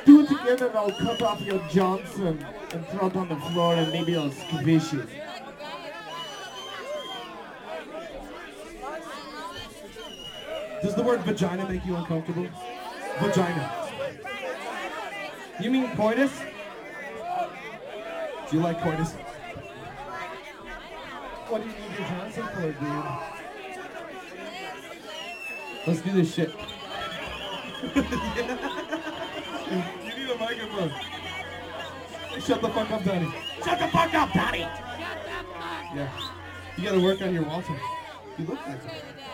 do it together and I'll cut off your Johnson and throw it on the floor and maybe I'll squish it. Does the word vagina make you uncomfortable? Vagina. You mean coitus? Do you like coitus? What do you need your Johnson for, dude? Let's do this shit. You need a microphone. Shut the fuck up, Donnie. Shut the fuck up, Donnie! Yeah. You gotta work on your Walter. You look like that.